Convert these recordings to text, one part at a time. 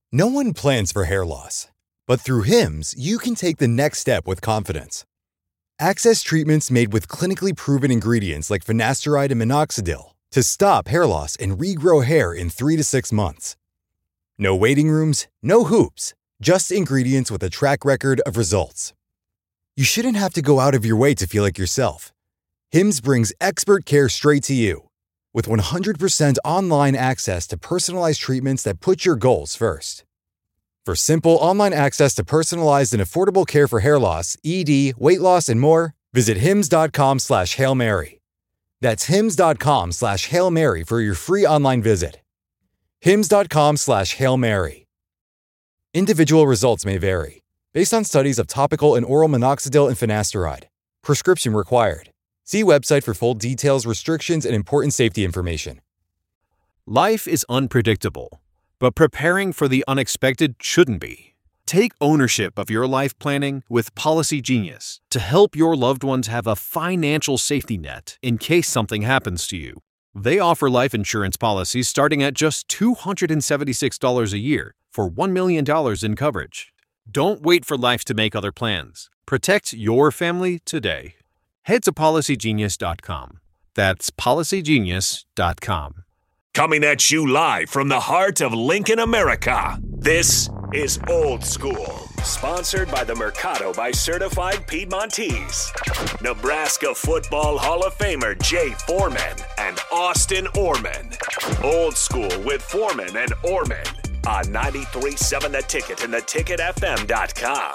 No one plans for hair loss, but through Hims, you can take the next step with confidence. Access treatments made with clinically proven ingredients like finasteride and minoxidil to stop hair loss and regrow hair in 3 to 6 months. No waiting rooms, no hoops, just ingredients with a track record of results. You shouldn't have to go out of your way to feel like yourself. Hims brings expert care straight to you. With 100% online access to personalized treatments that put your goals first. For simple online access to personalized and affordable care for hair loss, ED, weight loss, and more, visit hims.com/Hail Mary. That's hims.com/Hail Mary for your free online visit. hims.com/Hail Mary. Individual results may vary, based on studies of topical and oral minoxidil and finasteride. Prescription required. See website for full details, restrictions, and important safety information. Life is unpredictable, but preparing for the unexpected shouldn't be. Take ownership of your life planning with Policy Genius to help your loved ones have a financial safety net in case something happens to you. They offer life insurance policies starting at just $276 a year for $1 million in coverage. Don't wait for life to make other plans. Protect your family today. Head to PolicyGenius.com. That's PolicyGenius.com. Coming at you live from the heart of Lincoln, America. This is Old School, sponsored by the Mercado by Certified Piedmontese. Nebraska Football Hall of Famer Jay Foreman and Austin Orman. Old School with Foreman and Orman on 93.7 The Ticket and theticketfm.com.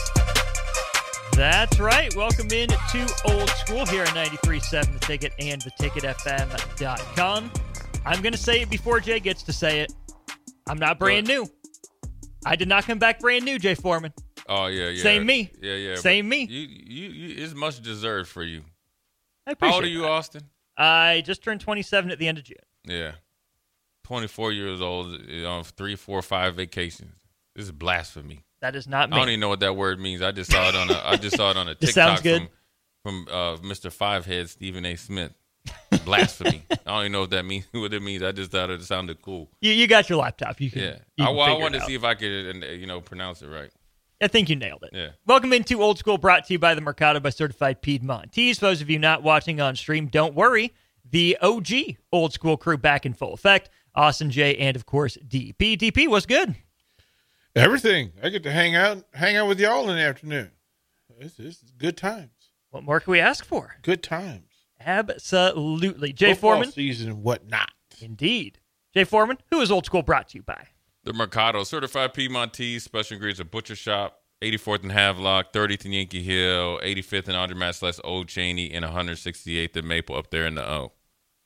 That's right. Welcome in to Old School here on 93.7 The Ticket and theticketfm.com. I'm going to say it before Jay gets to say it. I'm not brand new. I did not come back brand new, Jay Foreman. Oh, yeah. Same me. Yeah. Same me. You it's much deserved for you. I appreciate How old are you, that. Austin? I just turned 27 at the end of June. Yeah. 24 years old, on 3, 4, 5 vacations. This is blasphemy. That is not me. I don't even know what that word means. I just saw it on a This sounds TikTok good. from Mr. Fivehead Stephen A. Smith. Blasphemy. I don't even know what that means. What it means. I just thought it sounded cool. You got your laptop. You can. Yeah. You I can wanted to out. see if I could, pronounce it right. I think you nailed it. Yeah. Welcome into Old School, brought to you by the Mercado by Certified Piedmontese. For those of you not watching on stream, don't worry. The OG Old School crew back in full effect. Austin, Jay, and of course DP. DP, what's good? Everything. I get to hang out with y'all in the afternoon. This is good times. What more can we ask for? Good times. Absolutely. Jay Football Foreman. season and whatnot. Indeed. Jay Foreman, who is Old School brought to you by? The Mercado, Certified Piedmontese, special ingredients of Butcher Shop, 84th and Havelock, 30th and Yankee Hill, 85th and Andre Masless, Old Cheney, and 168th and Maple up there in the O.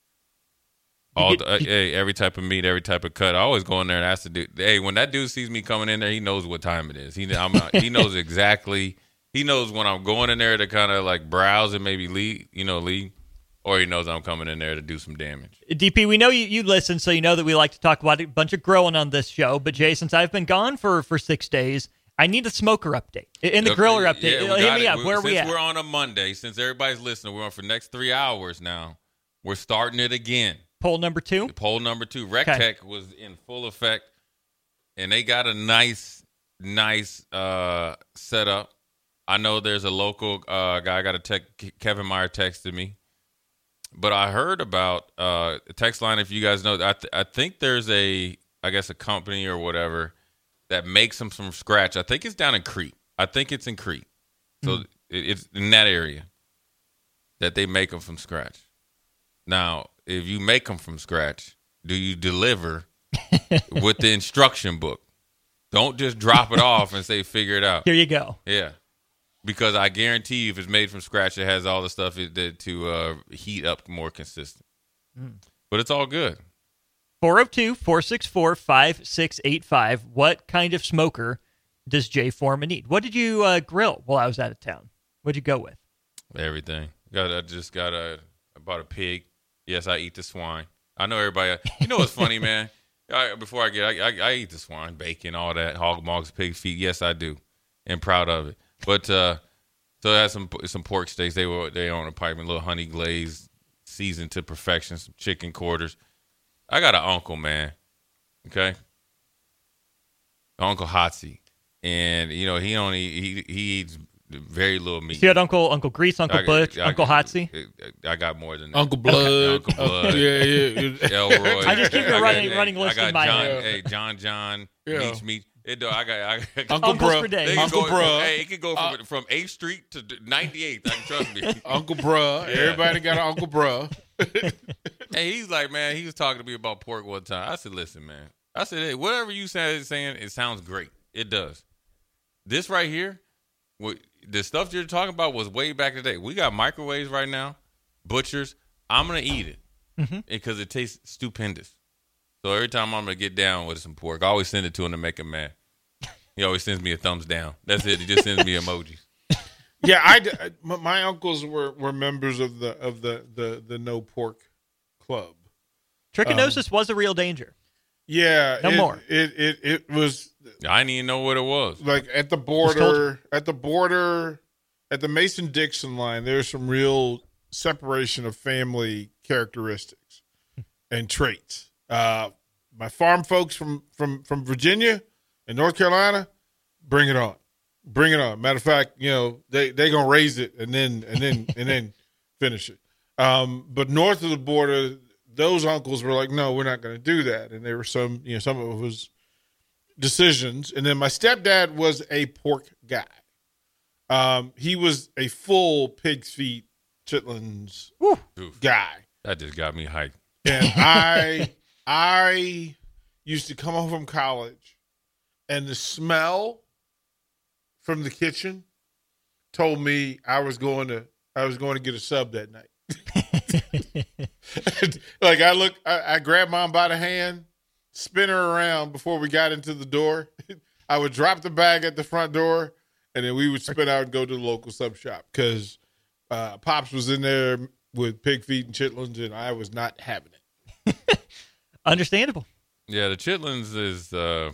Every type of meat, every type of cut. I always go in there and ask the dude. Hey, when that dude sees me coming in there, he knows what time it is. He knows exactly. He knows when I'm going in there to kind of like browse and maybe leave, or he knows I'm coming in there to do some damage. DP, we know you listen, so you know that we like to talk about a bunch of grilling on this show. But Jay, since I've been gone for 6 days, I need a smoker update. In the griller update, hit me up. Where are we at? Since we're on a Monday, since everybody's listening, we're on for the next 3 hours now. We're starting it again. Poll number 2? Poll number 2. Rec Tech was in full effect, and they got a nice setup. I know there's a local guy. I got a Kevin Meyer texted me. But I heard about text line, if you guys know, I think there's a company or whatever that makes them from scratch. I think it's down in Crete. I think it's in Crete. So it's in that area that they make them from scratch. Now, if you make them from scratch, do you deliver with the instruction book? Don't just drop it off and say, figure it out. Here you go. Yeah. Because I guarantee you, if it's made from scratch, it has all the stuff to heat up more consistent. But it's all good. 402-464-5685. What kind of smoker does Jay Foreman need? What did you grill while I was out of town? What'd you go with? Everything. I bought a pig. Yes, I eat the swine. I know everybody. You know what's funny, man? I eat the swine, bacon, all that, hog mugs, pig feet. Yes, I do, and proud of it. But so I had some pork steaks. They on a pipe, a little honey glazed, seasoned to perfection. Some chicken quarters. I got an uncle, man. Okay. Uncle Hotsy, and he eats very little meat. So you had Uncle Grease, Uncle Butch, Uncle Hotsy. I got more than that. Uncle Blood. Uncle Blood. Yeah. Elroy. I just keep your running list in my head. Hey, John. Yeah. Meat. I got Uncle Uncles Bruh. for days. Uncle Bruh. Hey, it could go from 8th Street to 98th. Trust me. Uncle Bruh. Yeah. Everybody got an Uncle Bruh. And he's like, man, he was talking to me about pork one time. I said, listen, man. I said, hey, whatever you saying, it sounds great. It does. This right here, the stuff you're talking about was way back in the day. We got microwaves right now, butchers. I'm going to eat it because it tastes stupendous. So every time I'm going to get down with some pork, I always send it to him to make him mad. He always sends me a thumbs down. That's it. He just sends me emojis. Yeah, my uncles were members of the no pork club. Trichinosis was a real danger. Yeah, No more. It was I didn't even know what it was. like at the border, at the Mason-Dixon line. There's some real separation of family characteristics and traits. My farm folks from Virginia and North Carolina, bring it on. Bring it on. Matter of fact, they gonna raise it and then finish it. But north of the border, those uncles were like, no, we're not going to do that. And there were some of it was decisions. And then my stepdad was a pork guy. He was a full pig's feet, chitlins guy. That just got me hyped. And I used to come home from college, and the smell from the kitchen told me I was going to get a sub that night. Like I grabbed Mom by the hand, spin her around before we got into the door. I would drop the bag at the front door, and then we would spin out and go to the local sub shop because Pops was in there with pig feet and chitlins, and I was not having it. Understandable. Yeah, the chitlins is.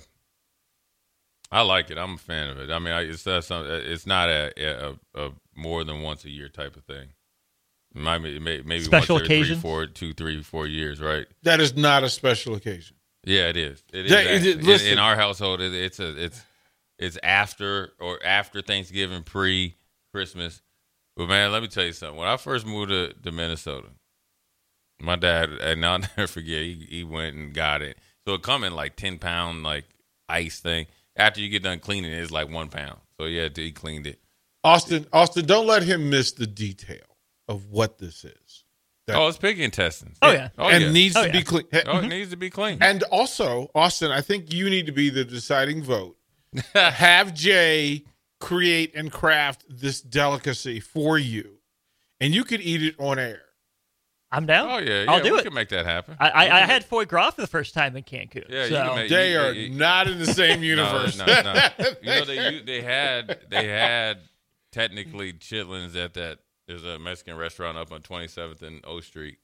I like it. I'm a fan of it. I mean, it's not a more than once a year type of thing. Maybe Special once every occasions? 3, 4 years, right? That is not a special occasion. Yeah, it is. It is. Yeah, listen. In our household, it's after Thanksgiving, pre-Christmas. But man, let me tell you something. When I first moved to Minnesota, my dad, and I'll never forget, he went and got it. So it come in like 10-pound like ice thing. After you get done cleaning it, it's like 1 pound. So yeah, he cleaned it. Austin, don't let him miss the detail of what this is. It's pig intestines. Oh, yeah. Needs to be clean. It needs to be clean. And also, Austin, I think you need to be the deciding vote. Have Jay create and craft this delicacy for you, and you could eat it on air. I'm down. Oh yeah, I'll do we it. can make that happen. I had foie gras for the first time in Cancun. Yeah, so. you can make. They are not in the same universe. No, it's not. They had technically chitlins at that. There's a Mexican restaurant up on 27th and O Street.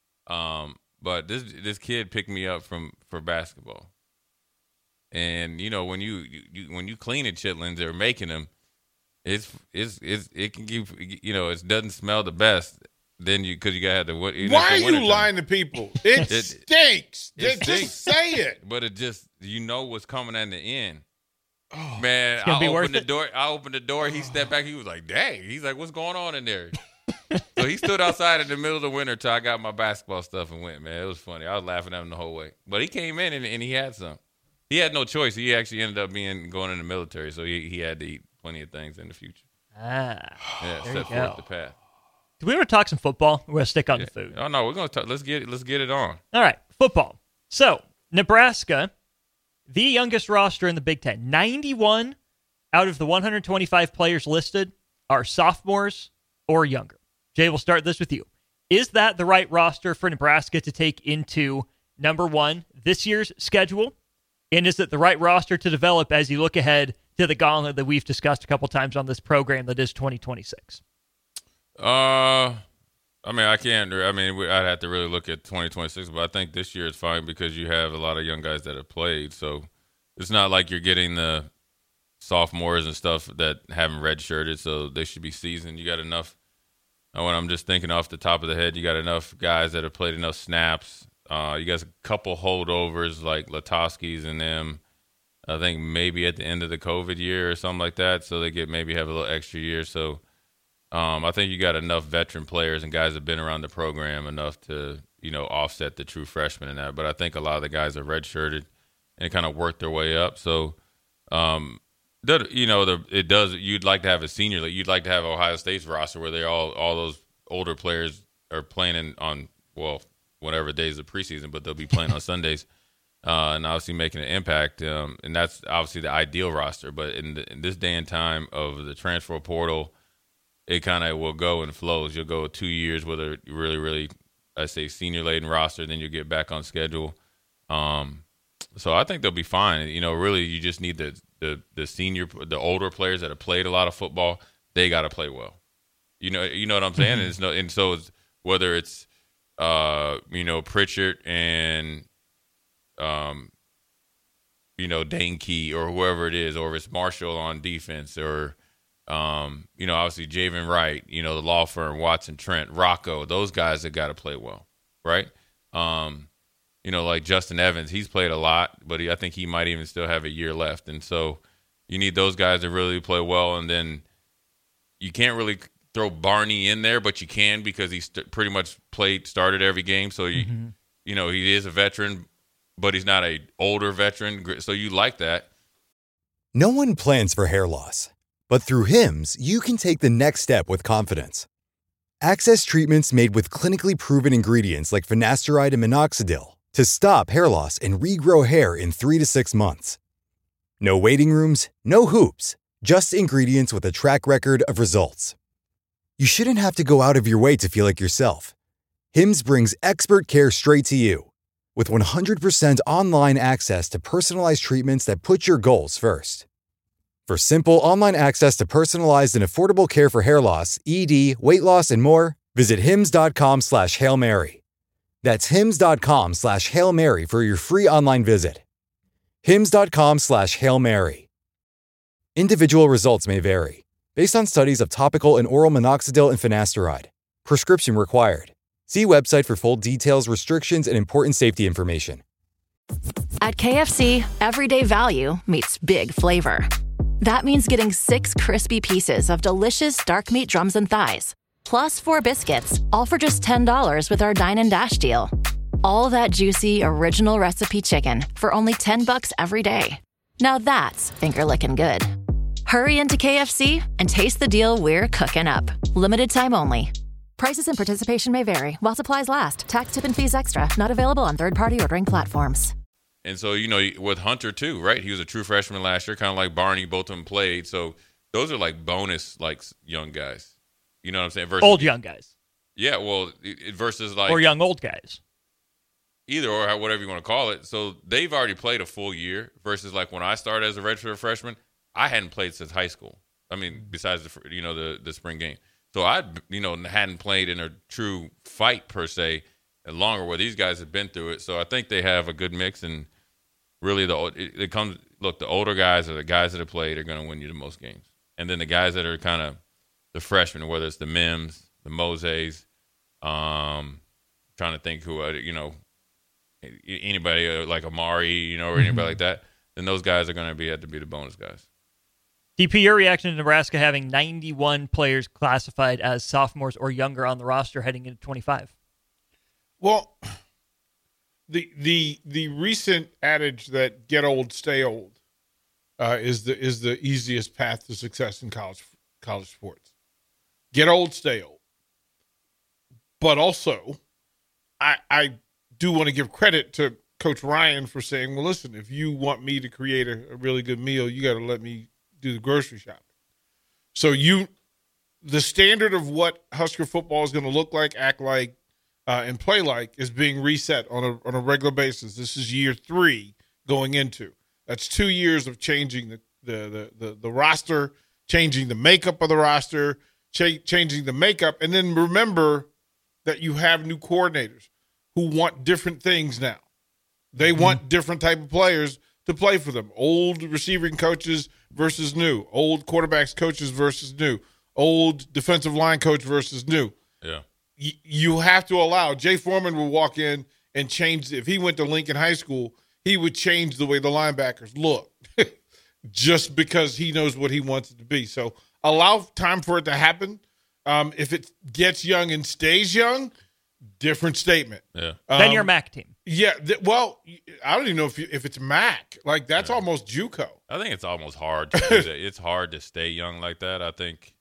But this kid picked me up for basketball, and when you clean the chitlins or making them, it can give it doesn't smell the best. Then because you got to what? Why are you lying to people? It stinks. It Just say it. But it just what's coming at the end. Oh, man, I opened the door. He stepped back. He was like, "Dang!" He's like, "What's going on in there?" So he stood outside in the middle of the winter till I got my basketball stuff and went. Man, it was funny. I was laughing at him the whole way. But he came in and he had some. He had no choice. He actually ended up going in the military, so he had to eat plenty of things in the future. Set forth the path. Do we want to talk some football? We're going to stick on the food. Oh no, we're going to talk. Let's get it on. All right, football. So Nebraska, the youngest roster in the Big Ten. 91 out of the 125 players listed are sophomores or younger. Jay, we'll start this with you. Is that the right roster for Nebraska to take into, number one, this year's schedule? And is it the right roster to develop as you look ahead to the gauntlet that we've discussed a couple times on this program that is 2026? I mean, I'd have to really look at 2026, but I think this year is fine because you have a lot of young guys that have played. So it's not like you're getting the sophomores and stuff that haven't redshirted, so they should be seasoned. You got enough. When I'm just thinking off the top of the head, you got enough guys that have played enough snaps. You got a couple holdovers like Latowski's and them. I think maybe at the end of the COVID year or something like that, so they maybe have a little extra year. So I think you got enough veteran players and guys that have been around the program enough to, offset the true freshmen in that. But I think a lot of the guys are redshirted and kind of worked their way up. So, it does. You'd like to have a senior league. You'd like to have Ohio State's roster where they're all those older players are playing on whatever days of preseason, but they'll be playing on Sundays. And obviously making an impact, and that's obviously the ideal roster. But in this day and time of the transfer portal, it kind of will go in flows. You'll go 2 years with a really, really, I say, senior-laden roster, then you'll get back on schedule. So I think they'll be fine. Really, you just need the older players that have played a lot of football. They got to play well. You know what I'm saying? Mm-hmm. And so it's, whether it's Pritchard and Dane Key or whoever it is, or if it's Marshall on defense, or obviously Javen Wright, the law firm, Watson Trent, Rocco, those guys that got to play well, right? Like Justin Evans, he's played a lot, but I think he might even still have a year left, and so you need those guys to really play well. And then you can't really throw Barney in there, but you can, because he pretty much started every game, so he is a veteran, but he's not an older veteran, so you like that. No one plans for hair loss, but through Hims, you can take the next step with confidence. Access treatments made with clinically proven ingredients like finasteride and minoxidil to stop hair loss and regrow hair in 3 to 6 months. No waiting rooms, no hoops, just ingredients with a track record of results. You shouldn't have to go out of your way to feel like yourself. Hims brings expert care straight to you. With 100% online access to personalized treatments that put your goals first. For simple online access to personalized and affordable care for hair loss, ED, weight loss, and more, visit hims.com/Hail Mary. That's hims.com/Hail Mary for your free online visit. hims.com/Hail Mary. Individual results may vary, based on studies of topical and oral minoxidil and finasteride. Prescription required. See website for full details, restrictions, and important safety information. At KFC, everyday value meets big flavor. That means getting 6 crispy pieces of delicious dark meat drums and thighs, plus 4 biscuits, all for just $10 with our Dine and Dash deal. All that juicy, original recipe chicken for only $10 every day. Now that's finger-licking good. Hurry into KFC and taste the deal we're cooking up. Limited time only. Prices and participation may vary while supplies last. Tax, tip, and fees extra. Not available on third-party ordering platforms. And so, with Hunter too, right? He was a true freshman last year, kind of like Barney. Both of them played. So those are like bonus, like young guys. You know what I'm saying? Versus old young guys. Yeah, well, versus like. Or young old guys. Either or, whatever you want to call it. So they've already played a full year versus like when I started as a redshirt freshman, I hadn't played since high school. I mean, besides the spring game. So I, hadn't played in a true fight per se longer, where these guys have been through it. So I think they have a good mix, and really the older guys are the guys that have played are going to win you the most games. And then the guys that are kind of the freshmen, whether it's the Mims, the Mose's, trying to think who, anybody like Amari, or anybody like that, then those guys are going to have to be the bonus guys. DP, your reaction to Nebraska having 91 players classified as sophomores or younger on the roster heading into 25? Well, the recent adage that get old, stay old is the easiest path to success in college sports. Get old, stay old. But also, I do want to give credit to Coach Ryan for saying, well, listen, if you want me to create a really good meal, you got to let me do the grocery shopping. So the standard of what Husker football is going to look like, act like, and play like is being reset on a regular basis. This is year 3 going into. That's 2 years of changing the roster, changing the makeup of the roster, changing the makeup, and then remember that you have new coordinators who want different things now. They want different type of players to play for them. Old receiving coaches versus new. Old quarterbacks coaches versus new. Old defensive line coach versus new. Yeah. You have to allow. Jay Foreman will walk in and change. If he went to Lincoln High School, he would change the way the linebackers look. just because he knows what he wants it to be. So allow time for it to happen. If it gets young and stays young, different statement. Yeah. Then you're MAC team. Yeah. Well, I don't even know if it's MAC. Like, that's almost JUCO. I think it's almost hard to do that. It's hard to stay young like that. I think,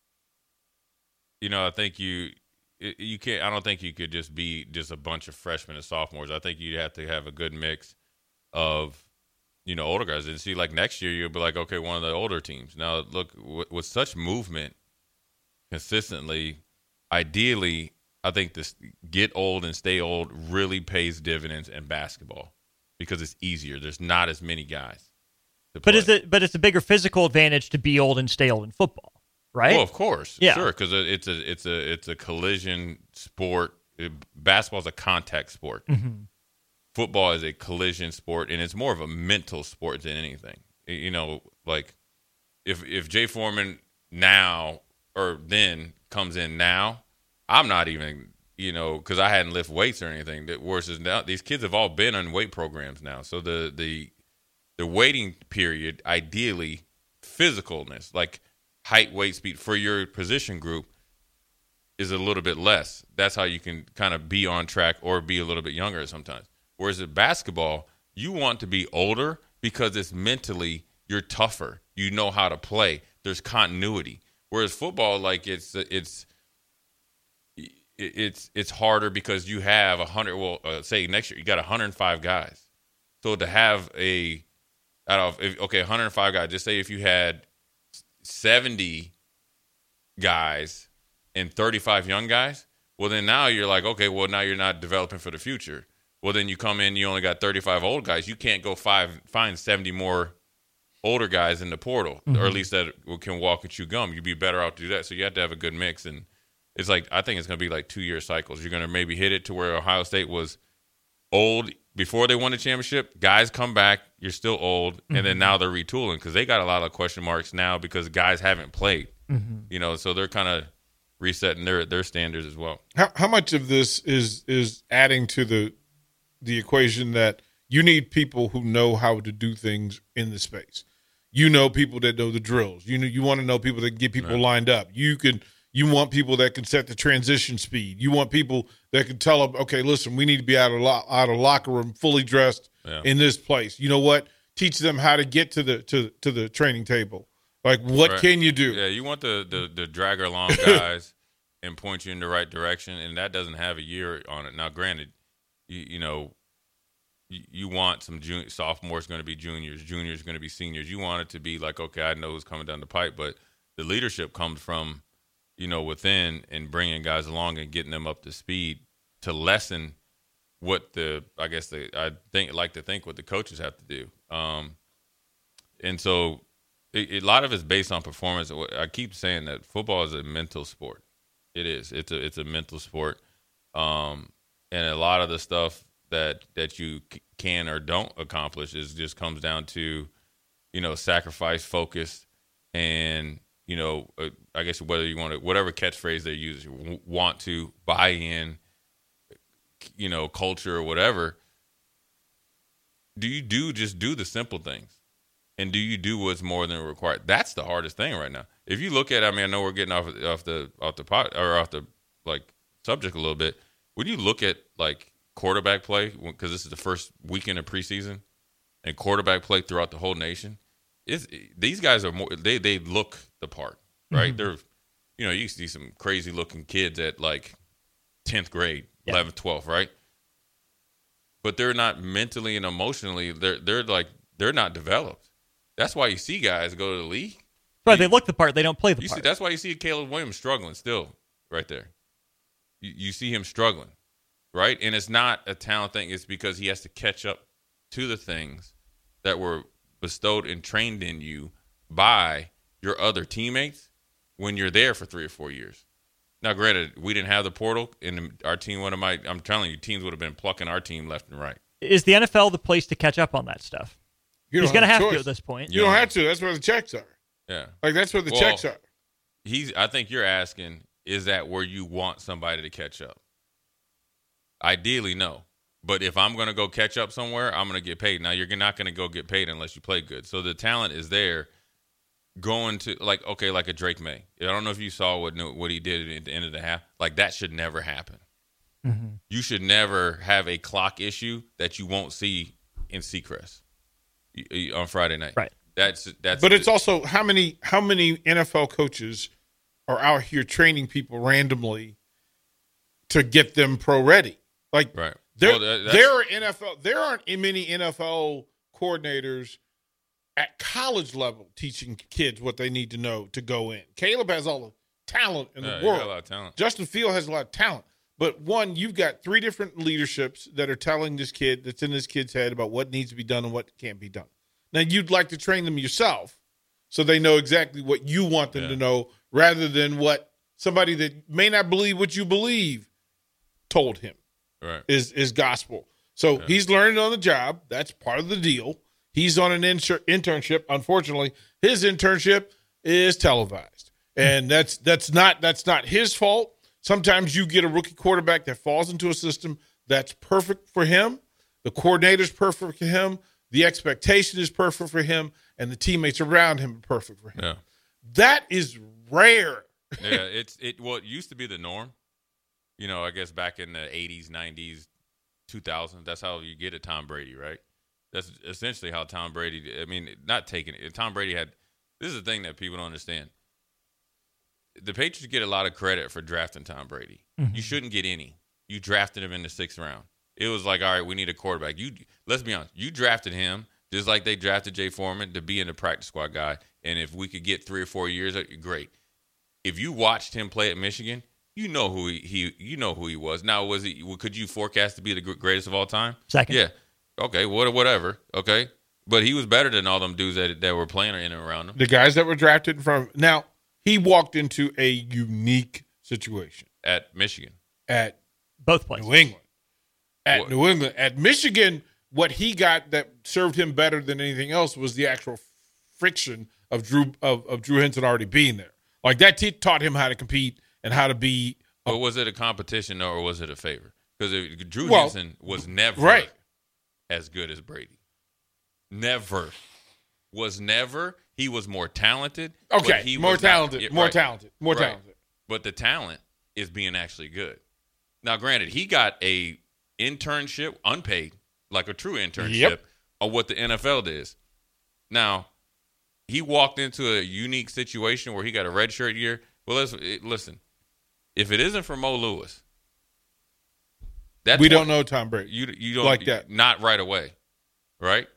I think you can't. I don't think you could just be just a bunch of freshmen and sophomores. I think you have to have a good mix of, older guys. And see, like next year, you'll be like, okay, one of the older teams. Now, look, with such movement consistently, ideally, I think this get old and stay old really pays dividends in basketball because it's easier. There's not as many guys. But it's a bigger physical advantage to be old and stay old in football, right? Well, of course, yeah. Sure, because it's a collision sport. Basketball is a contact sport. Mm-hmm. Football is a collision sport, and it's more of a mental sport than anything. Like if Jay Foreman now or then comes in now, I'm not even, because I hadn't lifted weights or anything. Versus now, these kids have all been on weight programs now, so the waiting period, ideally, physicalness, like height, weight, speed for your position group is a little bit less. That's how you can kind of be on track or be a little bit younger sometimes. Whereas in basketball, you want to be older because it's mentally you're tougher. You know how to play. There's continuity. Whereas football, like it's harder because you have 100. Well, say next year you got 105 guys. So to have 105 guys. Just say if you had 70 guys and 35 young guys. Well, then now you're like, okay, well now you're not developing for the future. Well, then you come in, you only got 35 old guys. You can't go find 70 more older guys in the portal, or at least that can walk and chew gum. You'd be better out to do that. So you have to have a good mix. And it's like, I think it's going to be like 2-year cycles. You're going to maybe hit it to where Ohio State was old before they won the championship. Guys come back, you're still old, and then now they're retooling because they got a lot of question marks now because guys haven't played. So they're kind of resetting their standards as well. How much of this is adding to the equation that you need people who know how to do things in the space? People that know the drills. You want to know people that can get people lined up. You want people that can set the transition speed. You want people that can tell them, okay, listen, we need to be out of locker room, fully dressed in this place. You know what? Teach them how to get to the training table. Like, what can you do? Yeah, you want the dragger along guys and point you in the right direction, and that doesn't have a year on it. Now, granted, you want some sophomores going to be juniors going to be seniors. You want it to be like, okay, I know who's coming down the pipe, but the leadership comes from, within and bringing guys along and getting them up to speed to lessen what what the coaches have to do. And so a lot of it's based on performance. I keep saying that football is a mental sport. It is. It's a mental sport. And a lot of the stuff that you can or don't accomplish just comes down to, sacrifice, focus, and, I guess whether you want to, whatever catchphrase they use, want to buy in, culture or whatever. Do you just do the simple things? And do you do what's more than required? That's the hardest thing right now. If you look at, I know we're getting off the subject a little bit. When you look at like quarterback play, because this is the first weekend of preseason, and quarterback play throughout the whole nation, these guys are more. They look the part, right? They're, you see some crazy looking kids at like 10th grade, 11th, 12th, right? But they're not mentally and emotionally. They're not developed. That's why you see guys go to the league. Right, they look the part. They don't play the part. That's why you see Caleb Williams struggling still right there. You see him struggling, right? And it's not a talent thing. It's because he has to catch up to the things that were bestowed and trained in you by your other teammates when you're there for 3 or 4 years. Now, granted, we didn't have the portal, and our team I'm telling you, teams would have been plucking our team left and right. Is the NFL the place to catch up on that stuff? He's going to have to at this point. You don't have to. That's where the checks are. Yeah. Like, that's where the checks are. I think you're asking, is that where you want somebody to catch up? Ideally, no. But if I'm going to go catch up somewhere, I'm going to get paid. Now, you're not going to go get paid unless you play good. So the talent is there going to, like a Drake May. I don't know if you saw what he did at the end of the half. Like, that should never happen. Mm-hmm. You should never have a clock issue that you won't see in Seacrest on Friday night. Right. That's. But it's also how many NFL coaches are out here training people randomly to get them pro ready? Like, right. There aren't many NFL coordinators at college level teaching kids what they need to know to go in. Caleb has all the talent in the world. He got a lot of talent. Justin Field has a lot of talent. But one, you've got 3 different leaderships that are telling this kid that's in this kid's head about what needs to be done and what can't be done. Now, you'd like to train them yourself so they know exactly what you want them to know rather than what somebody that may not believe what you believe told him. Right. Is gospel. So he's learning on the job. That's part of the deal. He's on an internship. Unfortunately, his internship is televised, and that's not his fault. Sometimes you get a rookie quarterback that falls into a system that's perfect for him. The coordinator's perfect for him. The expectation is perfect for him, and the teammates around him are perfect for him. Yeah. That is rare. Yeah, it used to be the norm. You know, I guess back in the 80s, 90s, 2000s, that's how you get a Tom Brady, right? That's essentially how Tom Brady – I mean, not taking it. Tom Brady had – this is the thing that people don't understand. The Patriots get a lot of credit for drafting Tom Brady. Mm-hmm. You shouldn't get any. You drafted him in the 6th round. It was like, all right, we need a quarterback. Let's be honest. You drafted him just like they drafted Jay Foreman to be in the practice squad guy, and if we could get 3 or 4 years, great. If you watched him play at Michigan – you know who he was. Now, could you forecast to be the greatest of all time? Second. Yeah. Okay. Whatever. Okay. But he was better than all them dudes that were playing in and around him. The guys that were drafted from. Now, he walked into a unique situation at Michigan. At both places. New England. At Michigan, what he got that served him better than anything else was the actual friction of Drew Henson already being there. Like that taught him how to compete. And how to be. But was it a competition or was it a favor? Because Drew Henson was never as good as Brady. Never. He was more talented. Okay, more talented. But the talent is being actually good. Now, granted, he got a internship, unpaid, like a true internship, of what the NFL is. Now, he walked into a unique situation where he got a redshirt year. Well, listen. If it isn't for Mo Lewis, we don't know Tom Brady. You don't like that. Not right away, right?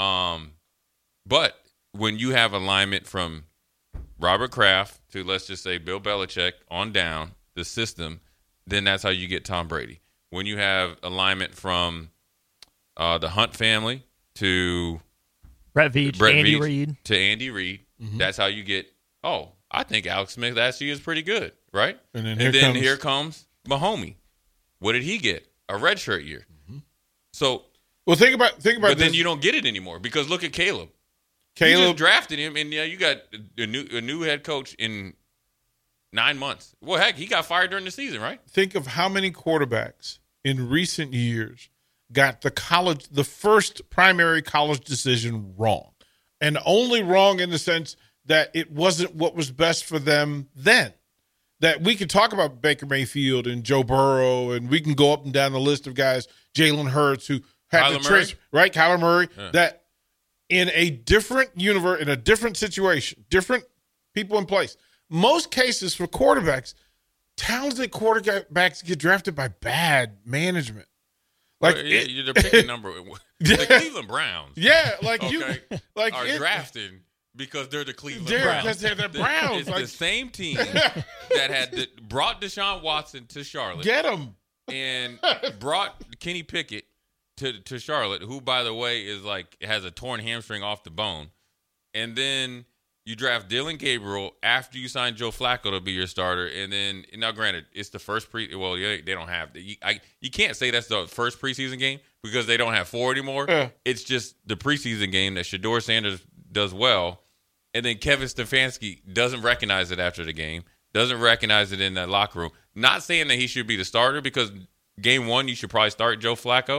But when you have alignment from Robert Kraft to, let's just say, Bill Belichick on down the system, then that's how you get Tom Brady. When you have alignment from the Hunt family to Brett Veach to Andy Reid, that's how you get. Oh, I think Alex Smith actually is pretty good. Right? And then here comes Mahomie. What did he get? A redshirt year. Mm-hmm. So, well, think about but this. Then you don't get it anymore because look at Caleb. You just drafted him, and you got a new head coach in 9 months. Well, heck, he got fired during the season, right? Think of how many quarterbacks in recent years got the first primary college decision wrong, and only wrong in the sense that it wasn't what was best for them then. That we can talk about Baker Mayfield and Joe Burrow, and we can go up and down the list of guys, Jalen Hurts, who had the transfer, right? Kyler Murray, that in a different universe, in a different situation, different people in place. Most cases for quarterbacks, talented quarterbacks get drafted by bad management. Like they're picking number. The Cleveland Browns. Yeah, are drafting. Because they're the Cleveland Browns. Because they're the Browns. It's the same team that had brought Deshaun Watson to Charlotte. Get him. And brought Kenny Pickett to Charlotte, who, by the way, has a torn hamstring off the bone. And then you draft Dylan Gabriel after you sign Joe Flacco to be your starter. And then, now granted, it's the first they don't have you can't say that's the first preseason game because they don't have 4 anymore. It's just the preseason game that Shedeur Sanders does well. And then Kevin Stefanski doesn't recognize it after the game, doesn't recognize it in that locker room. Not saying that he should be the starter because game 1 you should probably start Joe Flacco,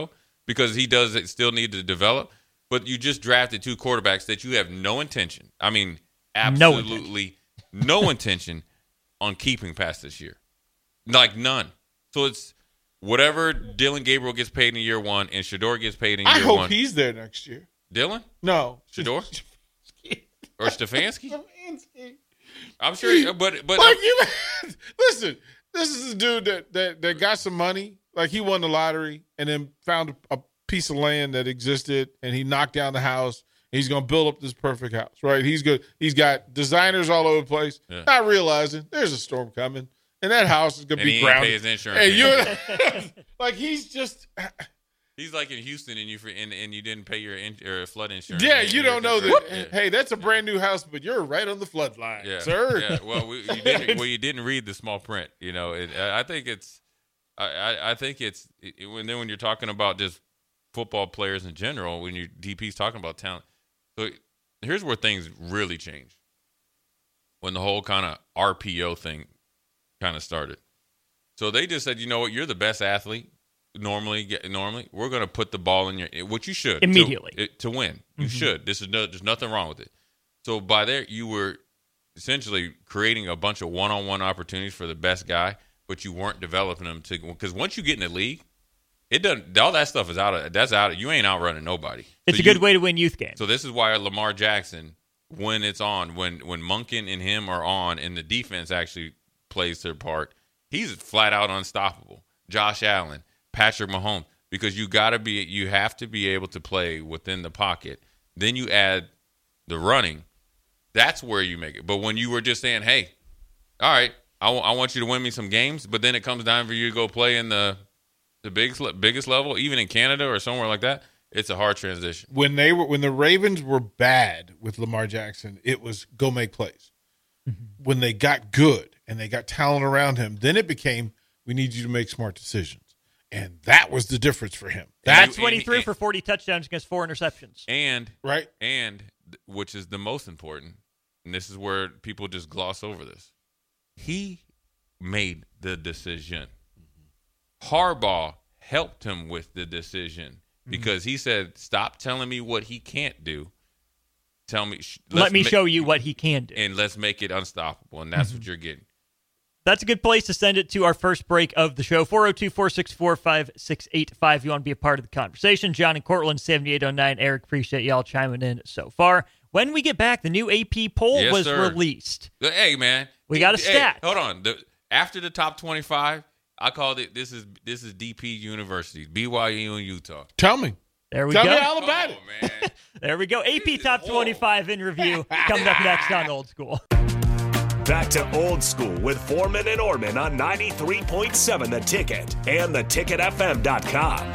because he does still need to develop. But you just drafted 2 quarterbacks that you have no intention. I mean, absolutely no intention on keeping past this year. Like none. So it's whatever Dylan Gabriel gets paid in year 1 and Shedeur gets paid in year 1. I hope he's there next year. Dylan? No. Shedeur? Or Stefanski? I'm sure, but like you, listen, this is a dude that got some money. Like he won the lottery and then found a piece of land that existed, and he knocked down the house. And he's going to build up this perfect house, right? He's good. He's got designers all over the place, not realizing there's a storm coming, and that house is going to be grounded. He ain't pay his insurance. And like he's just. He's like in Houston, and you didn't pay your flood insurance. Yeah, you don't know that. Hey, that's a brand new house, but you're right on the flood line, sir. Yeah. Well, you didn't read the small print. You know, I think it's when you're talking about just football players in general, when your DP's talking about talent. So here's where things really change. When the whole kind of RPO thing kind of started, so they just said, you know what, you're the best athlete. Normally, we're going to put the ball in which you should immediately to win. You should. There's nothing wrong with it. So by there, you were essentially creating a bunch of one-on-one opportunities for the best guy, but you weren't developing them because once you get in the league, it doesn't. All that stuff is out of. You ain't outrunning nobody. It's a good way to win youth games. So this is why Lamar Jackson, when it's on, when Monken and him are on, and the defense actually plays their part, he's flat out unstoppable. Josh Allen. Patrick Mahomes, because you have to be able to play within the pocket. Then you add the running. That's where you make it. But when you were just saying, hey, all right, I want you to win me some games, but then it comes down for you to go play in the biggest level, even in Canada or somewhere like that, it's a hard transition. When the Ravens were bad with Lamar Jackson, it was go make plays. Mm-hmm. When they got good and they got talent around him, then it became we need you to make smart decisions. And that was the difference for him. That's when he threw for 40 touchdowns against 4 interceptions. And which is the most important, and this is where people just gloss over this, he made the decision. Mm-hmm. Harbaugh helped him with the decision because he said, stop telling me what he can't do. Let me show you what he can do. And let's make it unstoppable, and that's what you're getting. That's a good place to send it to our first break of the show. 402-464-5685. You want to be a part of the conversation. John in Cortland, 7809. Eric, appreciate y'all chiming in so far. When we get back, the new AP poll was released. Hey, man. We got a stat. Hold on. After the top 25, I called it, this is DP University, BYU and Utah. Tell me. There we go. Tell me all about it. Man. There we go. AP top 25 in review. Coming up next on Old School. Back to Old School with Foreman and Orman on 93.7 The Ticket and theticketfm.com.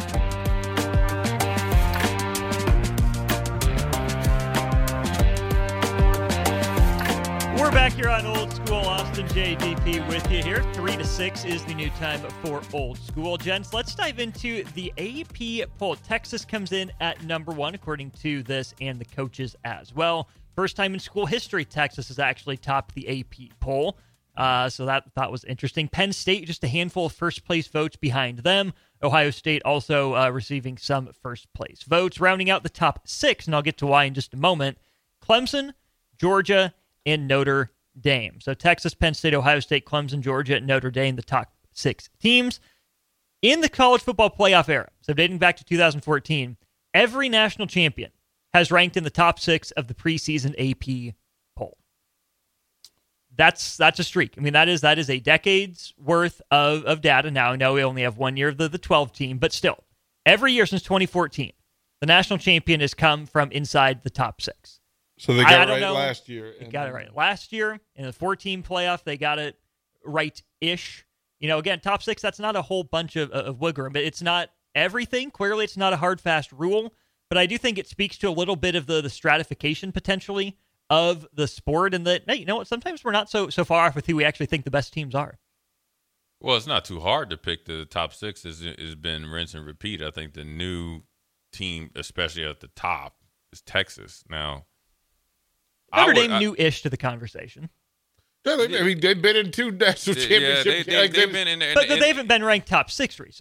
We're back here on Old School. Austin JDP with you here. 3 to 6 is the new time for Old School. Gents, let's dive into the AP poll. Texas comes in at number 1, according to this, and the coaches as well. First time in school history, Texas has actually topped the AP poll. So that was interesting. Penn State, just a handful of first-place votes behind them. Ohio State also receiving some first-place votes. Rounding out the top 6, and I'll get to why in just a moment, Clemson, Georgia, and Notre Dame. So Texas, Penn State, Ohio State, Clemson, Georgia, and Notre Dame, the top 6 teams. In the college football playoff era, so dating back to 2014, every national champion has ranked in the top 6 of the preseason AP poll. That's a streak. I mean, that is a decade's worth of data. Now, I know we only have 1 year of the 12 team, but still, every year since 2014, the national champion has come from inside the top 6. So they got it right last year. They got it right last year. In the 14 playoff, they got it right-ish. You know, again, top 6, that's not a whole bunch of wiggle room, but it's not everything. Clearly, it's not a hard, fast rule. But I do think it speaks to a little bit of the stratification potentially of the sport, and that, hey, you know what, sometimes we're not so far off with who we actually think the best teams are. Well, it's not too hard to pick the top 6. It's been rinse and repeat. I think the new team, especially at the top, is Texas. Now, Notre Dame new-ish to the conversation. No, I mean, they've been in 2 national championships. They've been in there. But they haven't been ranked top 6 recently.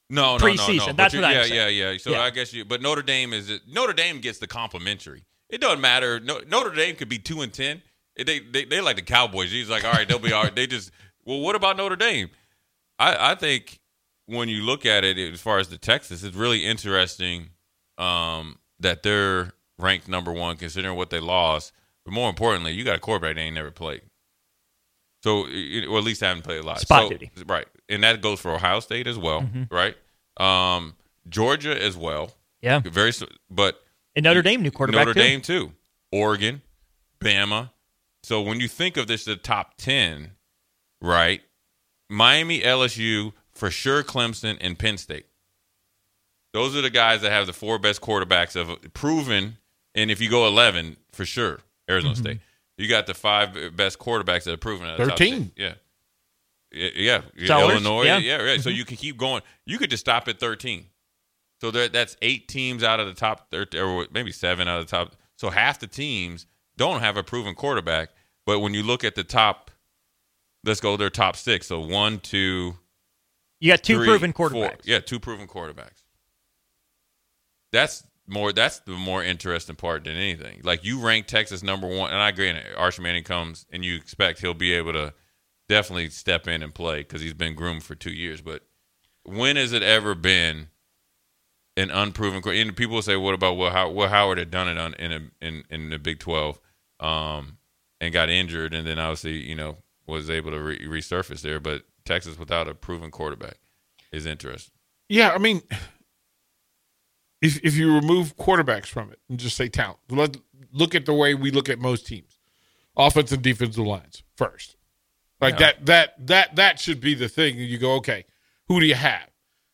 No. preseason. That's what I'm saying. Yeah. So I guess but Notre Dame gets the complimentary. It doesn't matter. Notre Dame could be 2-10. They like the Cowboys. He's like, all right, they'll be all right. Well, what about Notre Dame? I think when you look at it as far as the Texas, it's really interesting that they're ranked number one considering what they lost. But more importantly, you got a quarterback they ain't never played. So, or at least haven't played a lot. Spot duty. Right. And that goes for Ohio State as well, right? Georgia as well. Yeah. But and Notre Dame, new quarterback Notre Dame too. Oregon, Bama. So when you think of this, the top 10, right? Miami, LSU, for sure Clemson, and Penn State. Those are the guys that have the 4 best quarterbacks of proven. And if you go 11, for sure, Arizona State. You got the 5 best quarterbacks that are proven. 13. Yeah. Sellers, Illinois. yeah. Right. So you can keep going. You could just stop at 13. So that's 8 teams out of the top 13, or maybe 7 out of the top. So half the teams don't have a proven quarterback. But when you look at the top, let's go their top 6. So 1, 2. You got 2 3, proven 4. quarterbacks. Yeah, 2 proven quarterbacks. That's the more interesting part than anything. Like, you rank Texas number 1, and I agree. Arch Manning comes, and you expect he'll be able to definitely step in and play because he's been groomed for 2 years. But when has it ever been an unproven? And people will say, "What about Will Howard had done it in the Big 12 and got injured, and then obviously was able to resurface there." But Texas without a proven quarterback is interesting. Yeah, I mean, if you remove quarterbacks from it and just say talent, look at the way we look at most teams, offensive and defensive lines first. Like that should be the thing. You go, okay, who do you have?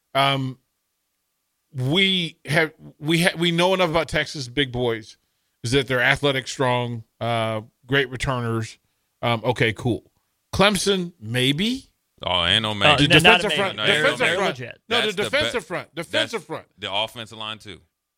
We know enough about Texas big boys is that they're athletic, strong, great returners. Okay, cool. Clemson, maybe. Oh, ain't no man. The defensive front. No, Defensive front. legit. No, the That's the defensive front. Defensive front. The offensive line too.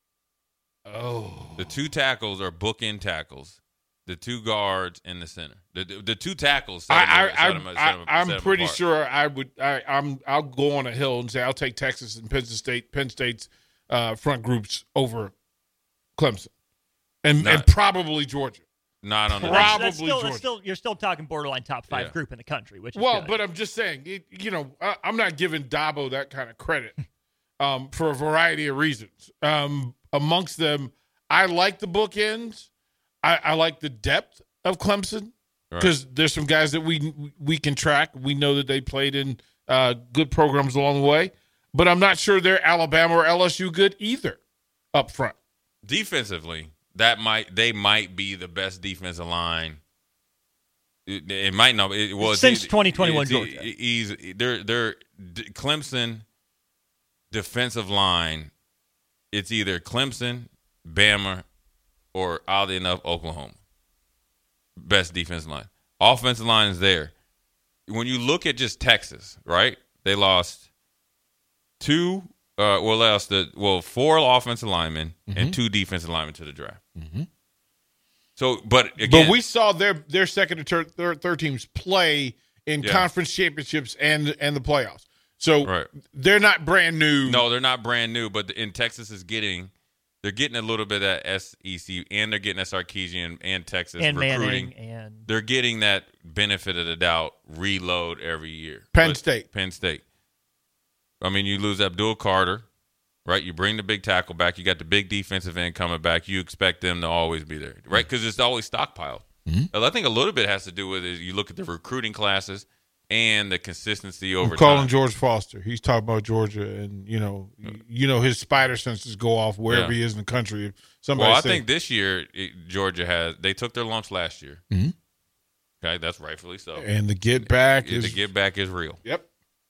Oh. The 2 tackles are bookend tackles. The 2 guards and the center. The 2 tackles. I'm pretty sure I'll go on a hill and say I'll take Texas and Penn State's front groups over Clemson, and probably Georgia. Not on the You're still talking borderline top 5 group in the country, which is good. But I'm just saying, I'm not giving Dabo that kind of credit for a variety of reasons. Amongst them, I like the bookends. I like the depth of Clemson because there's some guys that we can track. We know that they played in good programs along the way, but I'm not sure they're Alabama or LSU good either up front. Defensively, they might be the best defensive line. It might not. It was since 2021 Georgia. They're Clemson defensive line. It's either Clemson, Bama, or oddly enough, Oklahoma. Best defensive line. Offensive line is there. When you look at just Texas, right? They lost 4 offensive linemen and 2 defensive linemen to the draft. Mm-hmm. So, but we saw their second and third teams play in conference championships and the playoffs. So they're not brand new. No, they're not brand new. But in Texas they're getting a little bit of that SEC, and they're getting that Sarkisian and Texas and recruiting. Manning and they're getting that benefit of the doubt reload every year. Penn State. I mean, you lose Abdul Carter, right? You bring the big tackle back. You got the big defensive end coming back. You expect them to always be there, right? Because it's always stockpiled. Mm-hmm. I think a little bit has to do with it. You look at the recruiting classes and the consistency over time. Calling George Foster. He's talking about Georgia, and his spider senses go off wherever he is in the country. I think this year Georgia they took their lumps last year. Mm-hmm. Okay, that's rightfully so. And the get back is real. Yep.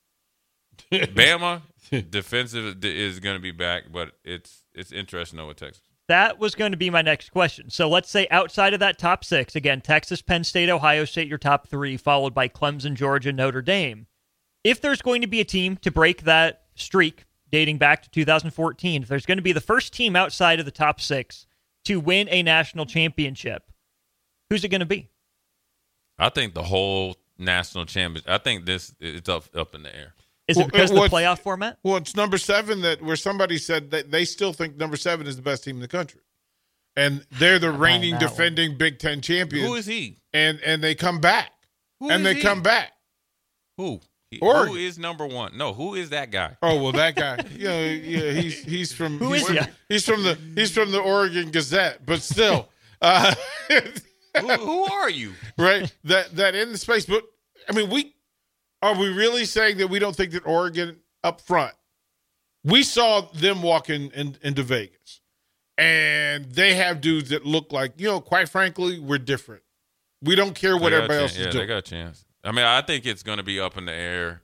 Bama defensive is going to be back, but it's interesting though with Texas. That was going to be my next question. So let's say outside of that top 6, again, Texas, Penn State, Ohio State, your top 3, followed by Clemson, Georgia, Notre Dame. If there's going to be a team to break that streak dating back to 2014, if there's going to be the first team outside of the top 6 to win a national championship, who's it going to be? I think the whole national championship. I think it's up in the air. Is it because of the playoff format? Well, it's number 7 where somebody said that they still think number 7 is the best team in the country. And they're the reigning, defending Big Ten champions. Who is he? And they come back. Come back. Who? Oregon. Who is number 1? No, who is that guy? Oh, well, that guy. He's from. Who is he? He's from the Oregon Gazette, but still. Who are you? Right. That in the space, but I mean, are we really saying that we don't think that Oregon up front? We saw them walking into Vegas, and they have dudes that look like, quite frankly, we're different. We don't care what everybody else is doing. They got a chance. I mean, I think it's going to be up in the air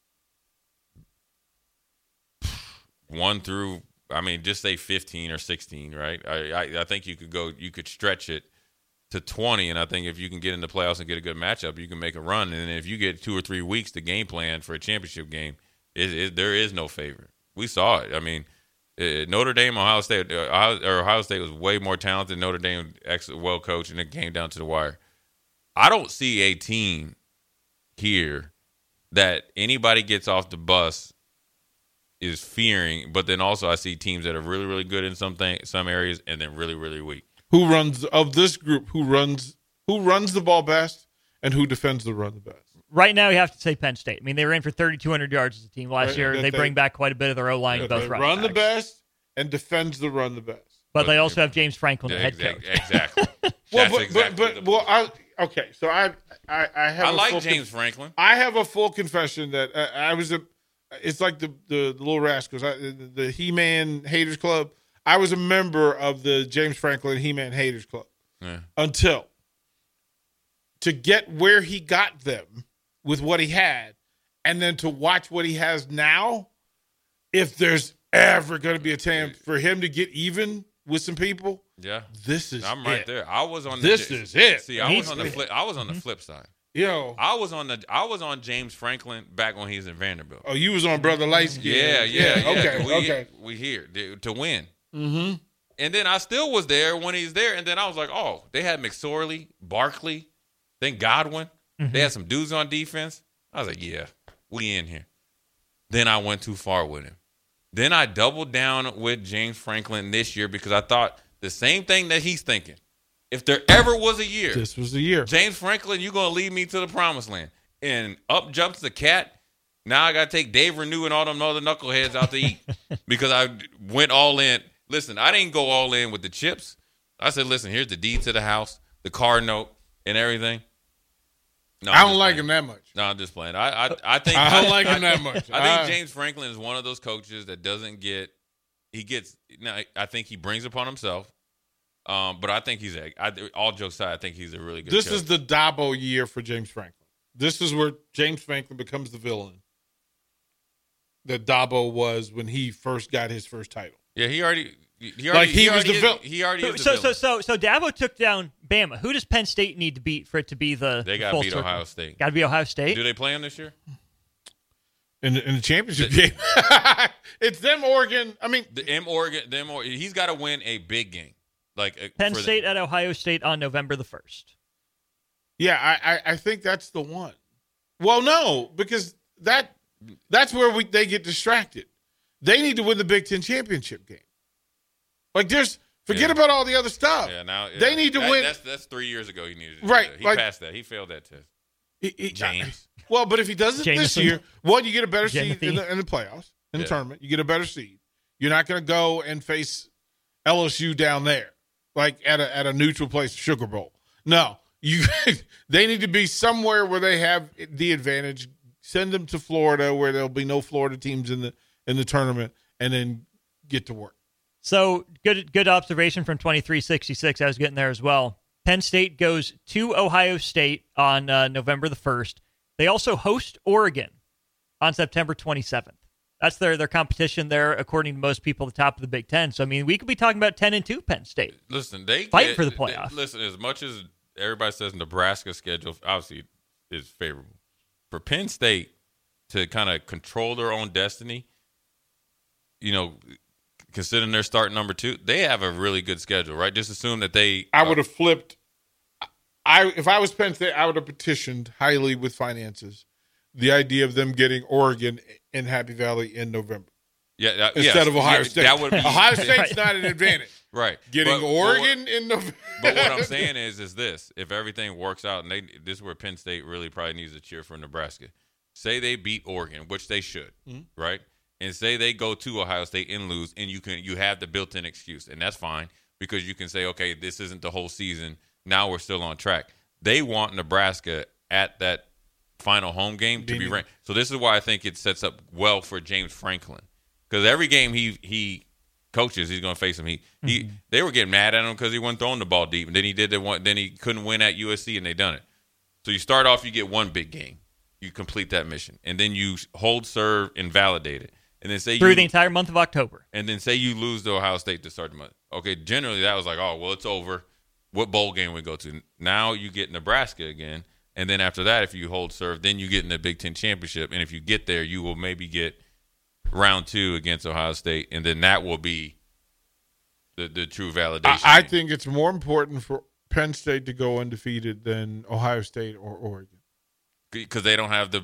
1 through, just say 15 or 16, right? I think you could stretch it to 20, and I think if you can get in the playoffs and get a good matchup, you can make a run. And if you get 2 or 3 weeks to game plan for a championship game, there is no favorite. We saw it. I mean, Notre Dame, Ohio State was way more talented. Notre Dame, well coached, and it came down to the wire. I don't see a team here that anybody gets off the bus is fearing, but then also I see teams that are really, really good in some areas and then really, really weak. Who runs of this group? Who runs the ball best, and who defends the run the best? Right now, you have to say Penn State. I mean, they were in for 3,200 yards as a team last year. They bring back quite a bit of their O-line. Both run the best and defends the run the best. But they also have James Franklin, the head coach. Exactly. Okay. So I have. I like James Franklin. I have a full confession that it's like the Little Rascals, the He-Man Haters Club. I was a member of the James Franklin He-Man Haters Club until to get where he got them with what he had, and then to watch what he has now. If there's ever going to be a chance for him to get even with some people, this is. I'm right there. I was on. This is it. See, I was on the flip. I was on the flip side. I was on James Franklin back when he was in Vanderbilt. Oh, you was on Brother Lightskin. Yeah. Okay. We here to win. Mm-hmm. And then I still was there when he's there, and then I was like, oh, they had McSorley, Barkley, then Godwin. Mm-hmm. They had some dudes on defense. I was like, yeah, we in here. Then I went too far with him. Then I doubled down with James Franklin this year because I thought the same thing that he's thinking. If there ever was a year, this was the year. James Franklin, you're going to lead me to the promised land. And up jumps the cat. Now I got to take Dave Renew and all them other knuckleheads out to eat because I went all in. Listen, I didn't go all in with the chips. I said, listen, here's the deed to the house, the car note, and everything. No, I don't like him that much. No, I'm just playing. I think I don't like him that much. I think James Franklin is one of those coaches that doesn't get. He gets. Now, I think he brings upon himself. But I think all jokes aside, I think he's a really good coach. This is the Dabo year for James Franklin. This is where James Franklin becomes the villain that Dabo was when he first got his first title. Yeah, he already was the villain. He already is the villain. So Dabo took down Bama. Who does Penn State need to beat for it to be the They got to beat Ohio State. Got to be Ohio State? Do they play him this year? In the championship game. It's them, Oregon. I mean. Oregon. He's got to win a big game. Penn State at Ohio State on November the 1st. Yeah, I think that's the one. Well, no, because that's where they get distracted. They need to win the Big Ten championship game. Forget about all the other stuff. Yeah, they need to win. That's 3 years ago. He needed to right. He passed that. He failed that test. James. Well, but if he does it this year, you get a better seed in the playoffs, in the tournament. You get a better seed. You're not going to go and face LSU down there, at a neutral place, Sugar Bowl. No, they need to be somewhere where they have the advantage. Send them to Florida, where there'll be no Florida teams in the tournament, and then get to work. So good observation from 2366. I was getting there as well. Penn State goes to Ohio State on November the 1st. They also host Oregon on September 27th. That's their competition there, according to most people, the top of the Big Ten. So, I mean, we could be talking about 10-2 Penn State. Listen, they fight for the playoff. Listen, as much as everybody says Nebraska's schedule obviously is favorable, for Penn State to kind of control their own destiny, considering they're starting number 2, they have a really good schedule, right? Just assume that they. I would have flipped. If I was Penn State, I would have petitioned highly with finances the idea of them getting Oregon in Happy Valley in November. Yeah, instead of Ohio State. That would be, Ohio State's not an advantage. Right. Getting Oregon in November. But what I'm saying is this: if everything works out, and this is where Penn State really probably needs to cheer for Nebraska. Say they beat Oregon, which they should, right? And say they go to Ohio State and lose, and you have the built-in excuse, and that's fine because you can say, okay, this isn't the whole season. Now we're still on track. They want Nebraska at that final home game to be ranked. So this is why I think it sets up well for James Franklin. Because every game he coaches, he's going to face him. They were getting mad at him because he wasn't throwing the ball deep, and then he did the one. Then he couldn't win at USC, and they done it. So you start off, you get one big game, you complete that mission, and then you hold, serve, and validate it, and then say through the entire month of October, and then say you lose to Ohio State to start the month. Okay, generally that was like, oh well, it's over. What bowl game we go to? Now you get Nebraska again, and then after that, if you hold, serve, then you get in the Big Ten championship, and if you get there, you will maybe get round 2 against Ohio State, and then that will be the true validation. I think it's more important for Penn State to go undefeated than Ohio State or Oregon because they don't have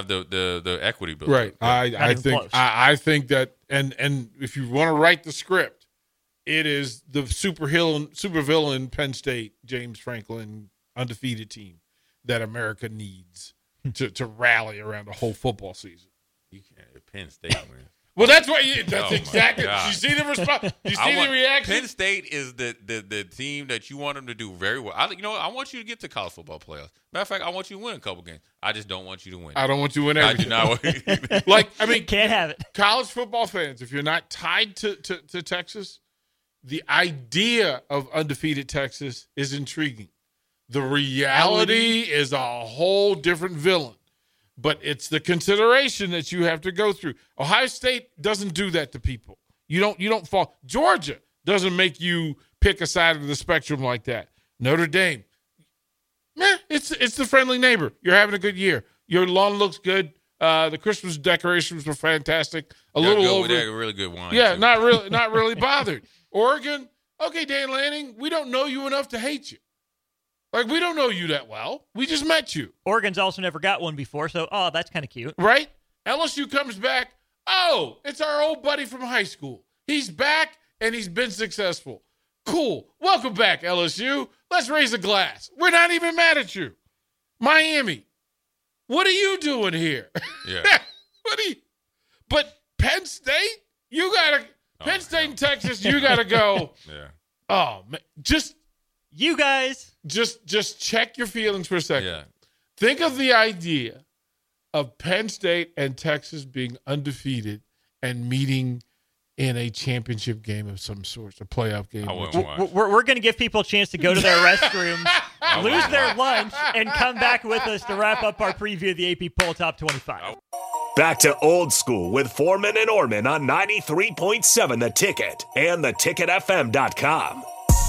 the equity built. Right. Up. I think that and if you want to write the script, it is the supervillain Penn State James Franklin undefeated team that America needs to rally around the whole football season. You can't. Penn State wins. Well, that's what. That's Oh, exactly. my God. You see the response. You see the reaction. Penn State is the team that you want them to do very well. I want you to get to college football playoffs. Matter of fact, I want you to win a couple games. I just don't want you to win. I don't want you to win I everything. do not want. Like, I mean, can't have it. College football fans, if you're not tied to Texas, the idea of undefeated Texas is intriguing. The reality is a whole different villain. But it's the consideration that you have to go through. Ohio State doesn't do that to people. You don't fall. Georgia doesn't make you pick a side of the spectrum like that. Notre Dame, it's the friendly neighbor. You're having a good year. Your lawn looks good. The Christmas decorations were fantastic. A little over. They got really good wine. Yeah, too. not really bothered. Oregon, okay, Dan Lanning, we don't know you enough to hate you. Like, we don't know you that well. We just met you. Oregon's also never got one before, so, that's kind of cute. Right? LSU comes back. Oh, it's our old buddy from high school. He's back, and he's been successful. Cool. Welcome back, LSU. Let's raise a glass. We're not even mad at you. Miami, what are you doing here? Yeah. But Penn State, Penn State and Texas, you got to go. Yeah. Oh, man. You guys. Just check your feelings for a second. Yeah. Think of the idea of Penn State and Texas being undefeated and meeting in a championship game of some sort, a playoff game. I wouldn't watch. We're going to give people a chance to go to their restrooms, lose their lunch, and come back with us to wrap up our preview of the AP Poll Top 25. Back to Old School with Foreman and Orman on 93.7 The Ticket and theticketfm.com.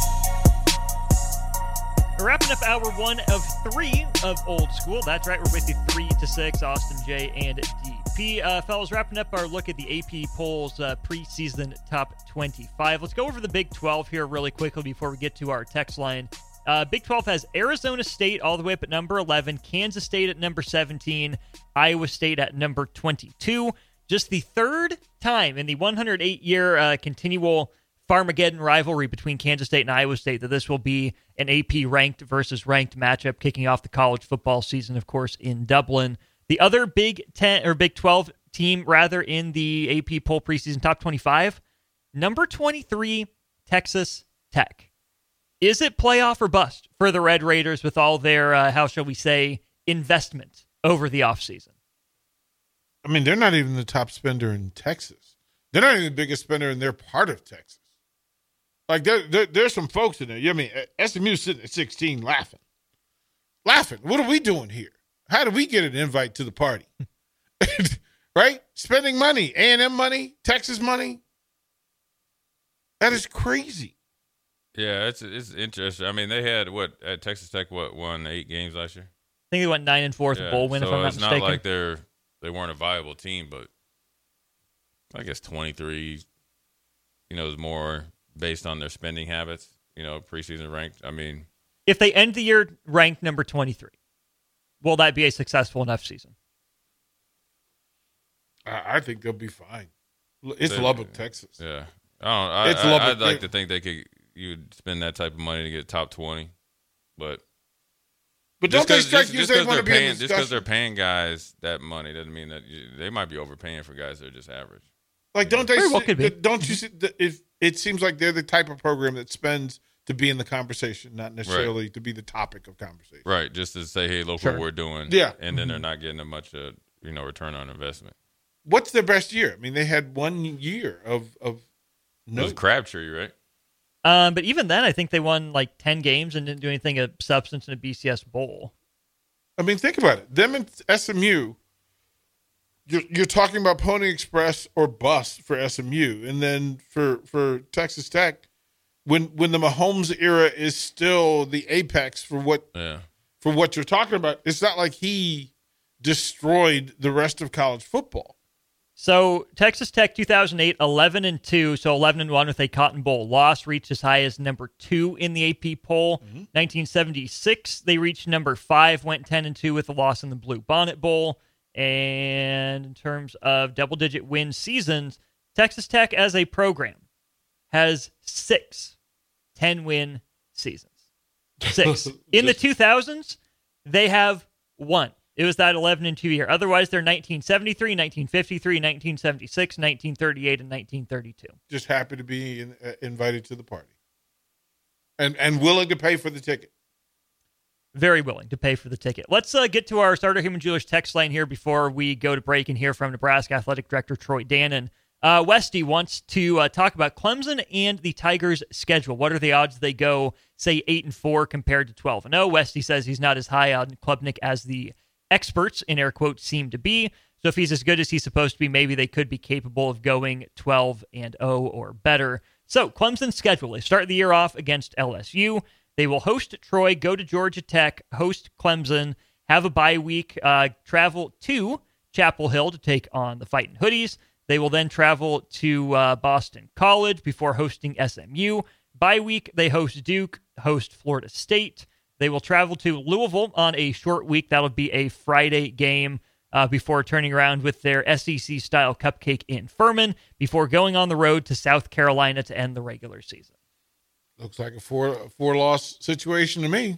We're wrapping up hour 1 of 3 of Old School. That's right, we're with you 3 to 6, Austin, Jay, and DP. Fellas, wrapping up our look at the AP Polls preseason top 25. Let's go over the Big 12 here really quickly before we get to our text line. Big 12 has Arizona State all the way up at number 11, Kansas State at number 17, Iowa State at number 22. Just the third time in the 108-year continual Farmageddon rivalry between Kansas State and Iowa State that this will be an AP ranked versus ranked matchup kicking off the college football season, of course, in Dublin. The other Big 12 team, rather, in the AP poll preseason top 25, number 23, Texas Tech. Is it playoff or bust for the Red Raiders with all their, how shall we say, investment over the offseason? I mean, they're not even the top spender in Texas. They're not even the biggest spender in their part of Texas. Like, there's some folks in there. I mean, SMU sitting at 16 laughing. What are we doing here? How do we get an invite to the party? Right? Spending money, A&M money, Texas money. That is crazy. Yeah, it's interesting. I mean, they had, at Texas Tech, won 8 games last year? I think they went 9-4 with a bowl win, if I'm not mistaken. It's not like they weren't a viable team, but I guess 23, is more based on their spending habits, preseason ranked. I mean, if they end the year ranked number 23, will that be a successful enough season? I think they'll be fine. It's Lubbock, Texas. Yeah. I'd like to think you'd spend that type of money to get top 20, but don't they strike you as they want to be in the discussion? Just because they're paying guys that money doesn't mean that they might be overpaying for guys that are just average. Like, don't you see? It seems like they're the type of program that spends to be in the conversation, not necessarily to be the topic of conversation. Right. Just to say, hey, look what we're doing. Yeah. And then they're not getting a much, return on investment. What's their best year? I mean, they had 1 year of no. It was Crabtree, right? But even then, I think they won like 10 games and didn't do anything of substance in a BCS bowl. I mean, think about it. Them and SMU, you're talking about Pony Express or bust for SMU. And then for Texas Tech, when the Mahomes era is still the apex for what you're talking about, it's not like he destroyed the rest of college football. So Texas Tech 2008, 11-2, so 11-1 with a Cotton Bowl loss, reached as high as number 2 in the AP poll. 1976, they reached number 5, went 10-2 with a loss in the Blue Bonnet Bowl. And in terms of double-digit win seasons, Texas Tech as a program has 6 10-win seasons. 6. In the 2000s, they have 1. It was that 11-2 year. Otherwise, they're 1973, 1953, 1976, 1938, and 1932. Just happy to be invited to the party. And willing to pay for the ticket. Very willing to pay for the ticket. Let's get to our Starter Heyman Jewelers text line here before we go to break and hear from Nebraska Athletic Director Troy Dannen. Westy wants to talk about Clemson and the Tigers' schedule. What are the odds they go, say, 8-4 compared to 12-0? Westy says he's not as high on Klubnik as the experts, in air quotes, seem to be. So if he's as good as he's supposed to be, maybe they could be capable of going 12-0 or better. So Clemson's schedule. They start the year off against LSU. They will host Troy, go to Georgia Tech, host Clemson, have a bye week, travel to Chapel Hill to take on the Fightin' Hoodies. They will then travel to Boston College before hosting SMU. Bye week, they host Duke, host Florida State. They will travel to Louisville on a short week. That'll be a Friday game before turning around with their SEC-style cupcake in Furman before going on the road to South Carolina to end the regular season. Looks like a four-loss situation to me.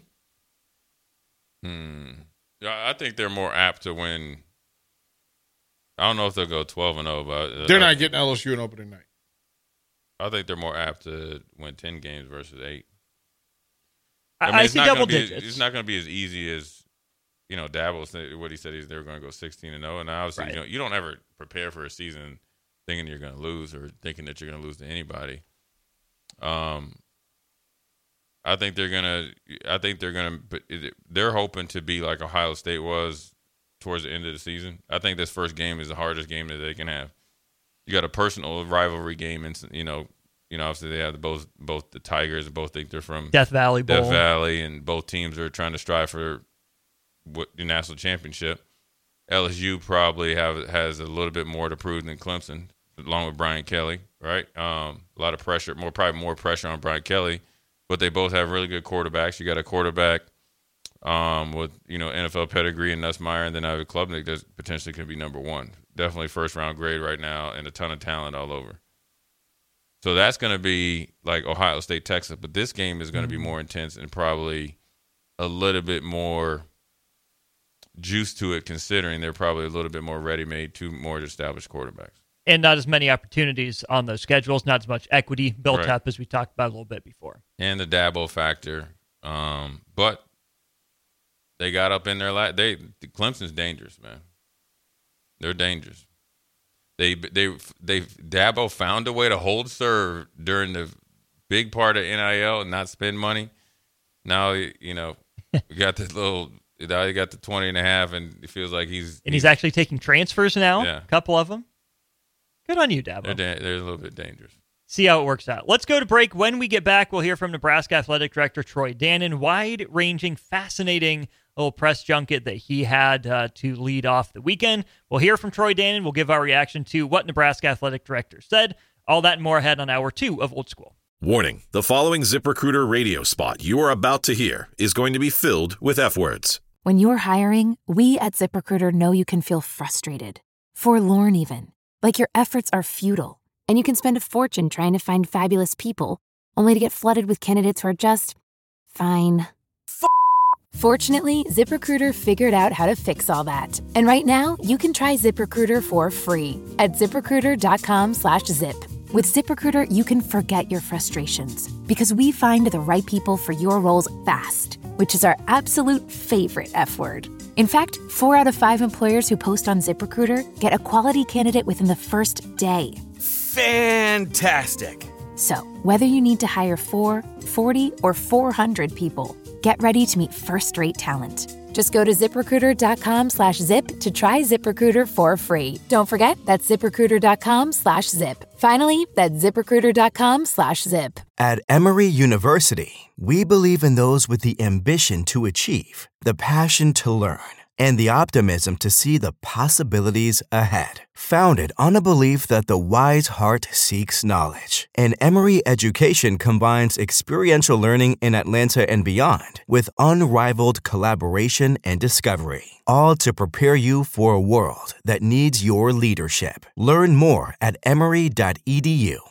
Yeah, I think they're more apt to win. I don't know if they'll go 12-0, but they're not getting LSU an opening night. I think they're more apt to win 10 games versus 8. I see double digits. It's not going to be as easy as, Dabo, what he said is they're going to go 16-0. And obviously, you don't ever prepare for a season thinking you're going to lose or thinking that you're going to lose to anybody. I think they're going to. They're hoping to be like Ohio State was towards the end of the season. I think this first game is the hardest game that they can have. You got a personal rivalry game, and obviously they have both the Tigers. Both think they're from Death Valley Bowl. Death Valley, and both teams are trying to strive for the national championship. LSU probably has a little bit more to prove than Clemson, along with Brian Kelly. Right, a lot of pressure, probably more pressure on Brian Kelly, but they both have really good quarterbacks. You got a quarterback with NFL pedigree and Nussmeier, and then I have a Klubnik that potentially could be number 1. Definitely first round grade right now, and a ton of talent all over. So that's going to be like Ohio State, Texas. But this game is going to be more intense and probably a little bit more juice to it, considering they're probably a little bit more ready-made, 2 more established quarterbacks. And not as many opportunities on those schedules, not as much equity built up as we talked about a little bit before. And the Dabo factor. But they got up in their Clemson's dangerous, man. They're dangerous. Dabo found a way to hold serve during the big part of NIL and not spend money. Now, we got this little. Now you got the 20.5, and it feels like he's actually taking transfers now. Yeah. A couple of them. Good on you, Dabo. They're a little bit dangerous. See how it works out. Let's go to break. When we get back, we'll hear from Nebraska Athletic Director Troy Dannen. Wide-ranging, fascinating little press junket that he had to lead off the weekend. We'll hear from Troy Dannen. We'll give our reaction to what Nebraska Athletic Director said. All that and more ahead on Hour 2 of Old School. Warning, the following ZipRecruiter radio spot you are about to hear is going to be filled with F-words. When you're hiring, we at ZipRecruiter know you can feel frustrated. forlorn even, like your efforts are futile, and you can spend a fortune trying to find fabulous people, only to get flooded with candidates who are just fine. Fortunately, ZipRecruiter figured out how to fix all that. And right now, you can try ZipRecruiter for free at ZipRecruiter.com/zip. With ZipRecruiter, you can forget your frustrations because we find the right people for your roles fast, which is our absolute favorite F word. In fact, 4 out of 5 employers who post on ZipRecruiter get a quality candidate within the first day. Fantastic. So, whether you need to hire 4, 40, or 400 people, get ready to meet first-rate talent. Just go to ZipRecruiter.com/zip to try ZipRecruiter for free. Don't forget, that's ZipRecruiter.com/zip. Finally, that's ZipRecruiter.com/zip. At Emory University, we believe in those with the ambition to achieve, the passion to learn, and the optimism to see the possibilities ahead. Founded on a belief that the wise heart seeks knowledge, and Emory education combines experiential learning in Atlanta and beyond with unrivaled collaboration and discovery, all to prepare you for a world that needs your leadership. Learn more at emory.edu.